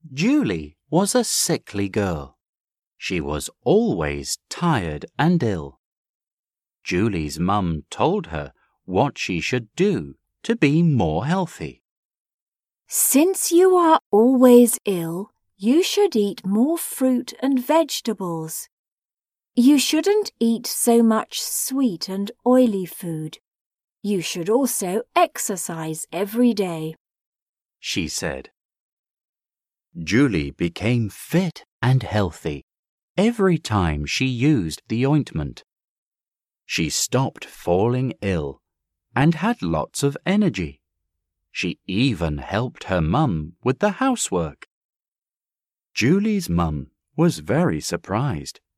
Julie was a sickly girl. She was always tired and ill. Julie's mum told her what she should do to be more healthy. Since you are always ill, you should eat more fruit and vegetables. You shouldn't eat so much sweet and oily food. You should also exercise every day, she said. Julie became fit and healthy every time she used the ointment. She stopped falling ill and had lots of energy. She even helped her mum with the housework. Julie's mum was very surprised